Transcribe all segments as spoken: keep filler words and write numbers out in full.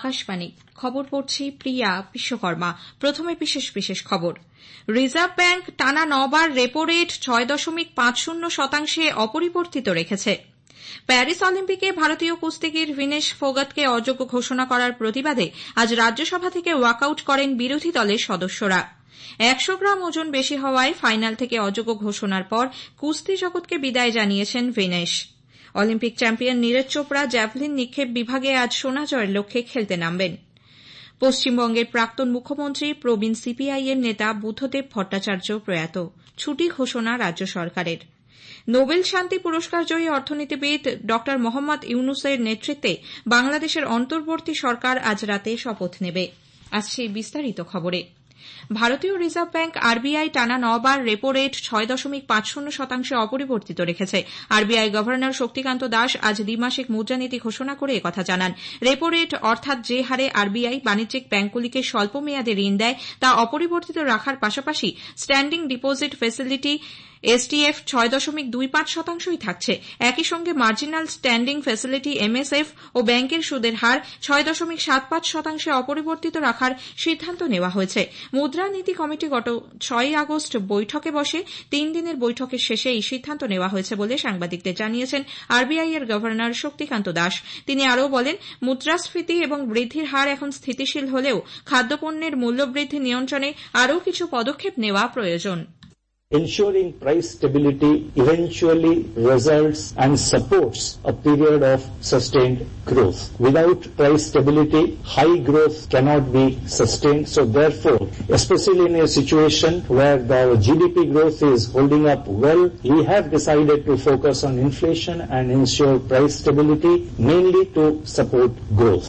আকাশবাণী খবর পড়ছি প্রিয়া বিশ্বকর্মা। প্রথমে বিশেষ বিশেষ খবর। রিজার্ভ ব্যাংক টানা নবার রেপো রেট ছয় দশমিক পাঁচ শূন্য শতাংশে অপরিবর্তিত রেখেছে। প্যারিস অলিম্পিকে ভারতীয় কুস্তিগির ভিনেশ ফোগাতকে অযোগ্য ঘোষণা করার প্রতিবাদে আজ রাজ্যসভা থেকে ওয়াকআউট করেন বিরোধী দলের সদস্যরা। একশো গ্রাম ওজন বেশি হওয়ায় ফাইনাল থেকে অযোগ্য ঘোষণার পর কুস্তি জগৎকে বিদায় জানিয়েছেন Vinesh. Olympic champion Neeraj Chopra javelin নিক্ষেপ বিভাগে আজ সোনা জয়ের লক্ষ্যে খেলতে নামবেন। পশ্চিমবঙ্গের প্রাক্তন মুখ্যমন্ত্রী প্রবীণ সিপিআইএম নেতা বুদ্ধদেব ভট্টাচার্য প্রয়াত, ছুটি ঘোষণা রাজ্য সরকারের। নোবেল শান্তি পুরস্কার জয়ী অর্থনীতিবিদ ড মোহাম্মদ ইউনুসের নেতৃত্বে বাংলাদেশের অন্তর্বর্তী সরকার আজ রাতে শপথ নেবে। আসছে বিস্তারিত খবরে। ভারতীয় রিজার্ভ ব্যাংক আরবিআই টানা নবার রেপো রেট ছয় দশমিক পাঁচ শূন্য শতাংশে অপরিবর্তিত রেখেছে। আরবিআই গভর্নর শক্তিকান্ত দাস আজ দ্বিমাসিক মুদ্রানীতি ঘোষণা করে একথা জানান। রেপো রেট অর্থাৎ যে হারে আরবিআই বাণিজ্যিক ব্যাংকগুলিকে স্বল্প মেয়াদে ঋণ দেয় তা অপরিবর্তিত রাখার পাশাপাশি স্ট্যান্ডিং ডিপোজিট ফ্যাসিলিটি এসটিএফ ছয় দশমিক দুই পাঁচ শতাংশই থাকছে। একই সঙ্গে মার্জিনাল স্ট্যান্ডিং ফ্যাসিলিটি এমএসএফ ও ব্যাংকের সুদের হার ছয় দশমিক সাত পাঁচ শতাংশে অপরিবর্তিত রাখার সিদ্ধান্ত নেওয়া হয়েছে। মুদ্রানীতি কমিটি গত ছয়ই আগস্ট বৈঠকে বসে। তিন দিনের বৈঠকের শেষে এই সিদ্ধান্ত নেওয়া হয়েছে বলে সাংবাদিকদের জানিয়েছেন আরবিআই এর গভর্নর শক্তিকান্ত দাস। তিনি আরও বলেন, মুদ্রাস্ফীতি এবং বৃদ্ধির হার এখন স্থিতিশীল হলেও খাদ্যপণ্যের মূল্যবৃদ্ধি নিয়ন্ত্রণে আরও কিছু পদক্ষেপ নেওয়া প্রয়োজন। Ensuring price stability eventually results and supports a period of sustained growth. Without price stability, high growth cannot be sustained. So therefore, especially in a situation where the G D P growth is holding up well, we have decided to focus on inflation and ensure price stability, mainly to support growth.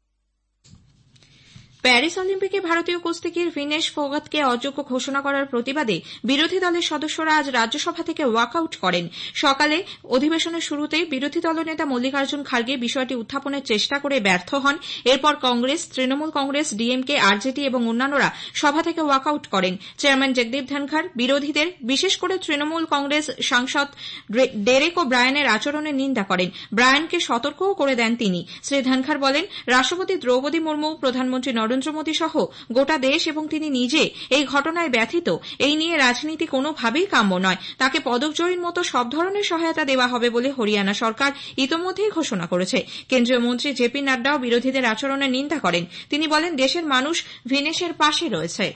Paris অলিম্পিকে ভারতীয় কুস্তিগির ভিনেশ ফোগাতকে অযোগ্য ঘোষণা করার প্রতিবাদে বিরোধী দলের সদস্যরা আজ রাজ্যসভা থেকে ওয়াকআউট করেন। সকালে অধিবেশনের শুরুতেই বিরোধী দলনেতা মল্লিকার্জুন খার্গে বিষয়টি উত্থাপনের চেষ্টা করে ব্যর্থ হন। এরপর কংগ্রেস, তৃণমূল কংগ্রেস, ডিএমকে, আরজেডি এবং অন্যান্যরা সভা থেকে ওয়াকআউট করেন। চেয়ারম্যান জগদীপ ধনখড় বিরোধীদের, বিশেষ করে তৃণমূল কংগ্রেস সাংসদ ডেরেক ও ব্রায়ানের আচরণের নিন্দা করেন। ব্রায়ানকে সতর্কও করে দেন তিনি। শ্রী ধনখড় বলেন, রাষ্ট্রপতি দ্রৌপদী মুর্মু, প্রধানমন্ত্রী নরেন্দ্র মোদী সহ গোটা দেশ এবং তিনি নিজে এই ঘটনায় ব্যথিত। এই নিয়ে রাজনীতি কোনোভাবেই কাম্য নয়। তাকে পদকজয়ীর মতো সব ধরনের সহায়তা দেওয়া হবে বলে হরিয়ানা সরকার ইতোমধ্যেই ঘোষণা করেছে। কেন্দ্রীয় মন্ত্রী জেপি নাড্ডাও বিরোধীদের আচরণের নিন্দা করেন। তিনি বলেন, দেশের মানুষ ভিনেশের পাশে রয়েছে।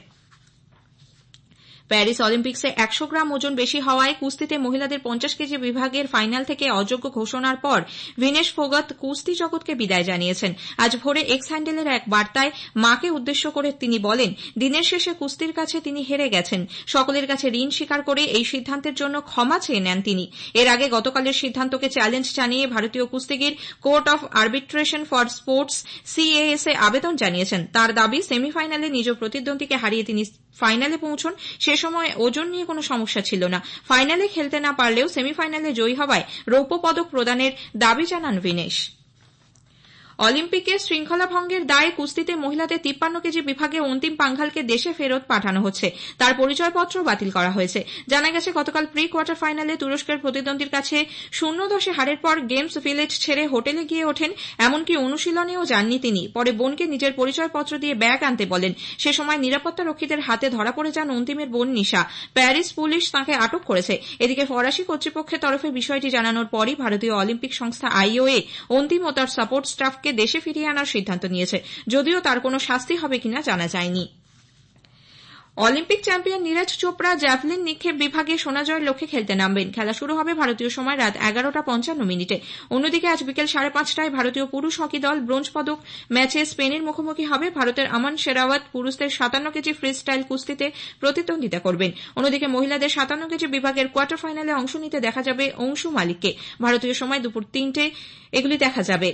প্যারিস অলিম্পিক্সে একশো গ্রাম ওজন বেশি হওয়ায় কুস্তিতে মহিলাদের পঞ্চাশ কেজি বিভাগের ফাইনাল থেকে অযোগ্য ঘোষণার পর ভিনেশ ফোগাত কুস্তি জগৎকে বিদায় জানিয়েছেন। আজ ভোরে এক্স হ্যান্ডেলের এক বার্তায় মাকে উদ্দেশ্য করে তিনি বলেন, দিনের শেষে কুস্তির কাছে তিনি হেরে গেছেন। সকলের কাছে ঋণ স্বীকার করে এই সিদ্ধান্তের জন্য ক্ষমা চেয়ে নেন তিনি। এর আগে গতকালের সিদ্ধান্তকে চ্যালেঞ্জ জানিয়ে ভারতীয় কুস্তিগির court of arbitration for sports CAS এ আবেদন জানিয়েছেন। তার দাবি, সেমিফাইনালে নিজ প্রতিদ্বন্দ্বীকে হারিয়ে তিনি ফাইনালে পৌঁছন। সে সময় ওজন নিয়ে কোনো সমস্যা ছিল না। ফাইনালে খেলতে না পারলেও সেমিফাইনালে জয়ী হওয়ায় রৌপ্য পদক প্রদানের দাবি জানান ভিনেশ। অলিম্পিকে শৃঙ্খলা ভঙ্গের দায়ে কুস্তিতে মহিলাদের তিপ্পান্ন কেজি বিভাগে অন্তিম পাঙ্ঘালকে দেশে ফেরত পাঠানো হচ্ছে। তার পরিচয়পত্র বাতিল করা হয়েছে। জানা গেছে, গতকাল প্রি কোয়ার্টার ফাইনালে তুরস্কের প্রতিদ্বন্দ্বীর কাছে শূন্য দশে হারের পর গেমস ভিলেজ ছেড়ে হোটেলে গিয়ে ওঠেন। এমনকি অনুশীলনেও যাননি তিনি। পরে বোনকে নিজের পরিচয়পত্র দিয়ে ব্যাগ আনতে বলেন। সে সময় নিরাপত্তা রক্ষীদের হাতে ধরা পড়ে যান অন্তিমের বোন নিশা। প্যারিস পুলিশ তাঁকে আটক করেছে। এদিকে ফরাসি কর্তৃপক্ষের তরফে বিষয়টি জানানোর পরই ভারতীয় অলিম্পিক সংস্থা আইওএ অন্তিম ও তার সাপোর্ট স্টাফকে দেশে ফিরিয়ে আনার সিদ্ধান্ত নিয়েছে। যদিও তার কোনো শাস্তি হবে কিনা জানা যায়নি। Olympic champion Neeraj Chopra javelin নিক্ষেপ বিভাগে সোনা জয়ের লক্ষ্যে খেলতে নামবেন। খেলা শুরু হবে ভারতীয় সময় রাত এগারোটা পঞ্চান্ন মিনিটে। অন্যদিকে আজ বিকেল সাড়ে পাঁচটায় ভারতীয় পুরুষ হকি দল ব্রোঞ্জ পদক ম্যাচে স্পেনের মুখোমুখি হবে। ভারতের আমান শেরাওয়াত পুরুষদের সাতান্ন কেজি ফ্রি স্টাইল কুস্তিতে প্রতিদ্বন্দ্বিতা করবেন। অন্যদিকে মহিলাদের সাতান্ন কেজি বিভাগের কোয়ার্টার ফাইনালে অংশ নিতে দেখা যাবে অংশু মালিককে। ভারতীয় সময় দুপুর তিনটে এগুলি দেখা যাবে।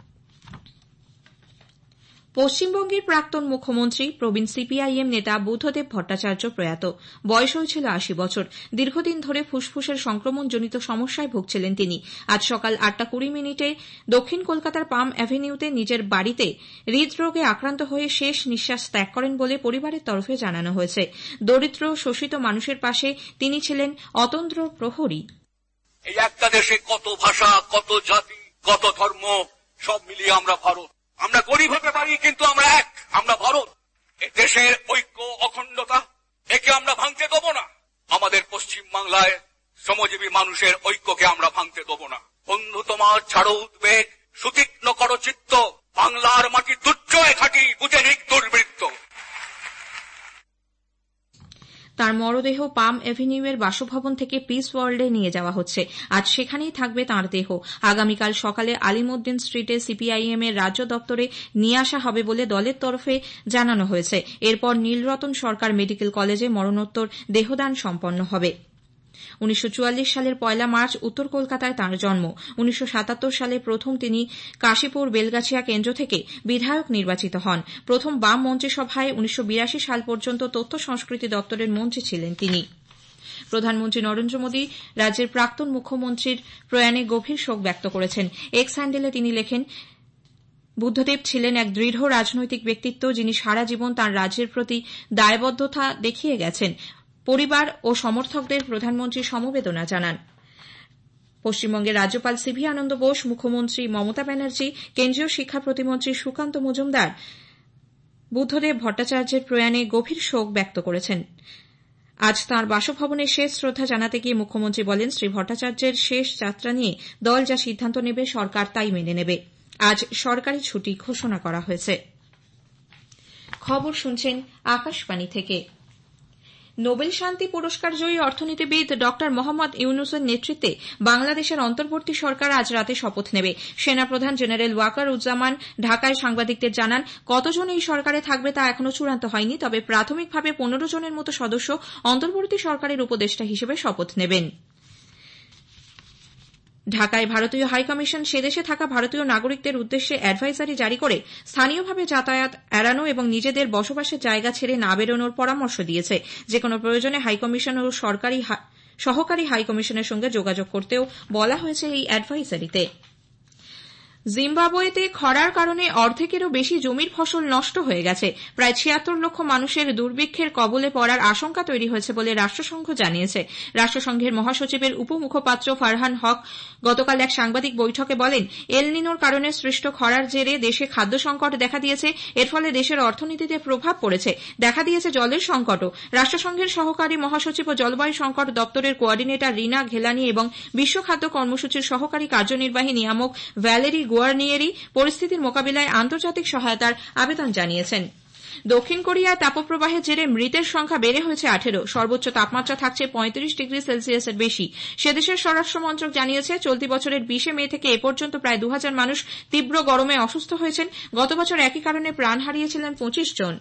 পশ্চিমবঙ্গের প্রাক্তন মুখ্যমন্ত্রী প্রবীণ সিপিআইএম নেতা বুদ্ধদেব ভট্টাচার্য প্রয়াত। বয়স হয়েছিল আশি বছর। দীর্ঘদিন ধরে ফুসফুসের সংক্রমণজনিত সমস্যায় ভুগছিলেন তিনি। আজ সকাল আটটা কুড়ি মিনিটে দক্ষিণ কলকাতার পাম অ্যাভিনিউতে নিজের বাড়িতে হৃদরোগে আক্রান্ত হয়ে শেষ নিঃশ্বাস ত্যাগ করেন বলে পরিবারের তরফে জানানো হয়েছে। দরিদ্র শোষিত মানুষের পাশে তিনি ছিলেন অতন্দ্র প্রহরী। এই একটা দেশে কত ভাষা, কত জাতি, কত ধর্ম, সব মিলিয়ে আমরা ভারত। আমরা গরিব হতে পারি, কিন্তু আমরা এক, আমরা ভারত। এ দেশের ঐক্য অখণ্ডতা, একে আমরা ভাঙতে দেবো না। আমাদের পশ্চিম বাংলায় শ্রমজীবী মানুষের ঐক্যকে আমরা ভাঙতে দেবো না। বন্ধু তোমার ছাড়ো উদ্বেগ, সুতীক্ষ্ণ করো চিত্ত, বাংলার মাটি দুর্জয় ঘাটি, বুঝে নিক দুর্বৃত্ত। তার মরদেহ পাম এভিনিউয়ের বাসভবন থেকে পিস ওয়ার্ল্ডে নিয়ে যাওয়া হচ্ছে। আজ সেখানেই থাকবে তাঁর দেহ। আগামীকাল সকালে আলিমুদ্দিন স্ট্রিটে সিপিআইএম এর রাজ্য দপ্তরে নিয়ে আসা হবে বলে দলের তরফে জানানো হয়েছে। এরপর নীলরতন সরকার মেডিকেল কলেজে মরণোত্তর দেহদান সম্পন্ন হবে। উনিশশো চুয়াল্লিশ সালের পয়লা মার্চ উত্তর কলকাতায় তাঁর জন্ম। উনিশশো সাতাত্তর সালে প্রথম তিনি কাশীপুর বেলগাছিয়া কেন্দ্র থেকে বিধায়ক নির্বাচিত হন। প্রথম বাম মন্ত্রিসভায় উনিশশো বিরাশি সাল পর্যন্ত তথ্য সংস্কৃতি দপ্তরের মন্ত্রী ছিলেন তিনি। প্রধানমন্ত্রী নরেন্দ্র মোদী রাজ্যের প্রাক্তন মুখ্যমন্ত্রীর প্রয়াণে গভীর শোক ব্যক্ত করেছেন। এক্স হ্যান্ডেলে তিনি লেখেন, বুদ্ধদেব ছিলেন এক দৃঢ় রাজনৈতিক ব্যক্তিত্ব, যিনি সারা জীবন তাঁর রাজ্যের প্রতি দায়বদ্ধতা দেখিয়ে গেছেন। পরিবার ও সমর্থকদের প্রধানমন্ত্রী সমবেদনা জানান। পশ্চিমবঙ্গের রাজ্যপাল সিভি আনন্দ বোস, মুখ্যমন্ত্রী মমতা ব্যানার্জি, কেন্দ্রীয় শিক্ষা প্রতিমন্ত্রী সুকান্ত মজুমদার বুদ্ধদেব ভট্টাচার্যের প্রয়াণে গভীর শোক ব্যক্ত করেছেন। আজ তাঁর বাসভবনে শেষ শ্রদ্ধা জানাতে গিয়ে মুখ্যমন্ত্রী বলেন, শ্রী ভট্টাচার্যের শেষ যাত্রা নিয়ে দল যা সিদ্ধান্ত নেবে সরকার তাই মেনে নেবে। আজ সরকারি ছুটি ঘোষণা করা হয়েছে। খবর শুনছেন আকাশবাণী থেকে। নোবেল শান্তি পুরস্কার জয়ী অর্থনীতিবিদ ড মোহাম্মদ ইউনূসের নেতৃত্বে বাংলাদেশের অন্তর্বর্তী সরকার আজ রাতে শপথ নেবে। সেনাপ্রধান জেনারেল ওয়াকার উজ্জামান ঢাকায় সাংবাদিকদের জানান, কতজন এই সরকারে থাকবে তা এখনো চূড়ান্ত হয়নি, তবে প্রাথমিকভাবে পনেরো জনের মতো সদস্য অন্তর্বর্তী সরকারের উপদেষ্টা হিসেবে শপথ নেবেন। ঢাকায় ভারতীয় হাইকমিশন সেদেশে থাকা ভারতীয় নাগরিকদের উদ্দেশ্যে অ্যাডভাইজারি জারি করে স্থানীয়ভাবে যাতায়াত এড়ানো এবং নিজেদের বসবাসের জায়গা ছেড়ে না বেরোনোর পরামর্শ দিয়েছে। যেকোনো প্রয়োজনে হাইকমিশন ও সরকারি সহকারী হাইকমিশনের সঙ্গে যোগাযোগ করতেও বলা হয়েছে এই অ্যাডভাইজারিতে। জিম্বাবুয়েতে খরার কারণে অর্ধেকেরও বেশি জমির ফসল নষ্ট হয়ে গেছে। প্রায় ছিয়াত্তর লক্ষ মানুষের দুর্ভিক্ষের কবলে পড়ার আশঙ্কা তৈরি হয়েছে বলে রাষ্ট্রসংঘ জানিয়েছে। রাষ্ট্রসংঘের মহাসচিবের উপমুখপাত্র ফারহান হক গতকাল এক সাংবাদিক বৈঠকে বলেন, এল নিনোর কারণে সৃষ্ট খরার জেরে দেশে খাদ্য সংকট দেখা দিয়েছে। এর ফলে দেশের অর্থনীতিতে প্রভাব পড়েছে। দেখা দিয়েছে জলের সংকটও। রাষ্ট্রসংঘের সহকারী মহাসচিব ও জলবায়ু সংকট দপ্তরের কোঅর্ডিনেটর রিনা ঘেলানি এবং বিশ্ব খাদ্য কর্মসূচির সহকারী কার্যনির্বাহী নিয়ামক ভ্যালেরি গুয়ার্নিয়েরি পরিস্থিতির মোকাবিলায় আন্তর্জাতিক সহায়তার আবেদন জানিয়েছেন। দক্ষিণ কোরিয়ায় তাপপ্রবাহের জেরে মৃতের সংখ্যা বেড়ে হয়েছে আঠেরো। সর্বোচ্চ তাপমাত্রা থাকছে পঁয়ত্রিশ ডিগ্রি সেলসিয়াসের বেশি। সেদেশের স্বরাষ্ট্র মন্ত্রক জানিয়েছে, চলতি বছরের বিশে মে থেকে এ পর্যন্ত প্রায় দু হাজার মানুষ তীব্র গরমে অসুস্থ হয়েছেন। গত বছর একই কারণে প্রাণ হারিয়েছিলেন পঁচিশ জন।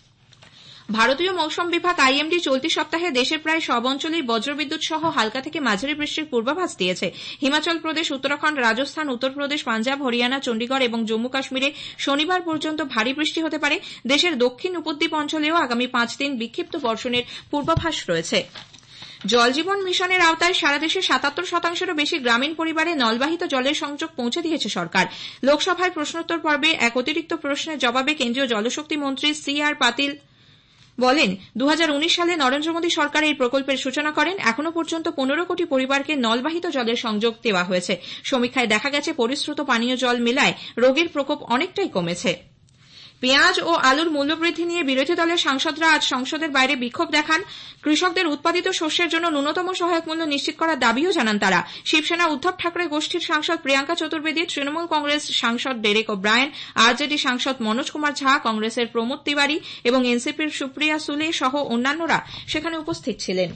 ভারতীয় মৌসুম বিভাগ আইএমডি চলতি সপ্তাহে দেশের প্রায় সব অঞ্চলেই বজ্রবিদ্যুৎ সহ হালকা থেকে মাঝারি বৃষ্টির পূর্বাভাস দিয়েছে। হিমাচল প্রদেশ, উত্তরাখণ্ড, রাজস্থান, উত্তরপ্রদেশ, পাঞ্জাব, হরিয়ানা, চণ্ডীগড় এবং জম্মু কাশ্মীরে শনিবার পর্যন্ত ভারী বৃষ্টি হতে পারে। দেশের দক্ষিণ উপদ্বীপ অঞ্চলেও আগামী পাঁচ দিন বিক্ষিপ্ত বর্ষণের পূর্বাভাস রয়েছে। জল জীবন মিশনের আওতায় সারা দেশে সাতাত্তর শতাংশেরও বেশি গ্রামীণ পরিবারে নলবাহিত জলের সংযোগ পৌঁছে দিয়েছে সরকার। লোকসভায় প্রশ্নোত্তর পর্বে এক অতিরিক্ত প্রশ্নের জবাবে কেন্দ্রীয় জলশক্তি মন্ত্রী সি আর পাতিল বলেন, দু হাজার উনিশ সালে নরেন্দ্র মোদী সরকার এই প্রকল্পের সূচনা করেন। এখনো পর্যন্ত পনেরো কোটি পরিবারকে নলবাহিত জলের সংযোগ দেওয়া হয়েছে। সমীক্ষায় দেখা গেছে, পরিশ্রুত পানীয় জল মেলায় রোগের প্রকোপ অনেকটাই কমেছে। পেঁয়াজ ও আলুর মূল্যবৃদ্ধি নিয়ে বিরোধী দলের সাংসদরা আজ সংসদের বাইরে বিক্ষোভ দেখান। কৃষকদের উৎপাদিত শস্যের জন্য ন্যূনতম সহায়ক মূল্য নিশ্চিত করার দাবিও জানান তারা। শিবসেনা উদ্ধব ঠাকরে গোষ্ঠীর সাংসদ প্রিয়াঙ্কা চতুর্বেদী, তৃণমূল কংগ্রেস সাংসদ ডেরেক ওব্রায়েন, আরজেডি সাংসদ মনোজ কুমার ঝা, কংগ্রেসের প্রমোদ তিওয়ারি এবং এনসিপির সুপ্রিয়া সুলে সহ অন্যান্যরা সেখানে উপস্থিত ছিলেন।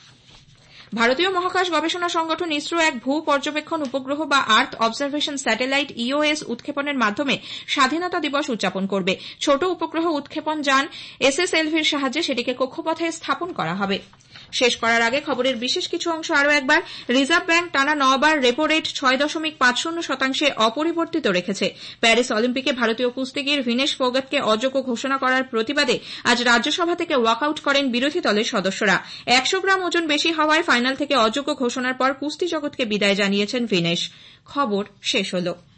ভারতীয় মহাকাশ গবেষণা সংগঠন ইসরো এক ভূ পর্যবেক্ষণ উপগ্রহ বা আর্থ অবজারভেশন স্যাটেলাইট ইওএস উৎক্ষেপণের মাধ্যমে স্বাধীনতা দিবস উদযাপন করবে। ছোট উপগ্রহ উৎক্ষেপণ যান এসএসএলভির সাহায্যে সেটিকে কক্ষপথে স্থাপন করা হবে। শেষ করার আগে খবরের বিশেষ কিছু অংশ আরও একবার। রিজার্ভ ব্যাংক টানা নবার রেপো রেট ছয় দশমিক পাঁচ শূন্য শতাংশে অপরিবর্তিত রেখেছে। প্যারিস অলিম্পিকে ভারতীয় কুস্তিগির ভিনেশ ফোগাতকে অযোগ্য ঘোষণা করার প্রতিবাদে আজ রাজ্যসভা থেকে ওয়াকআউট করেন বিরোধী দলের সদস্যরা। একশো গ্রাম ওজন বেশি হওয়ায় ফাইনাল থেকে অযোগ্য ঘোষণার পর কুস্তি জগৎকে বিদায় জানিয়েছেন ভিনেশ। খবর শেষ হল।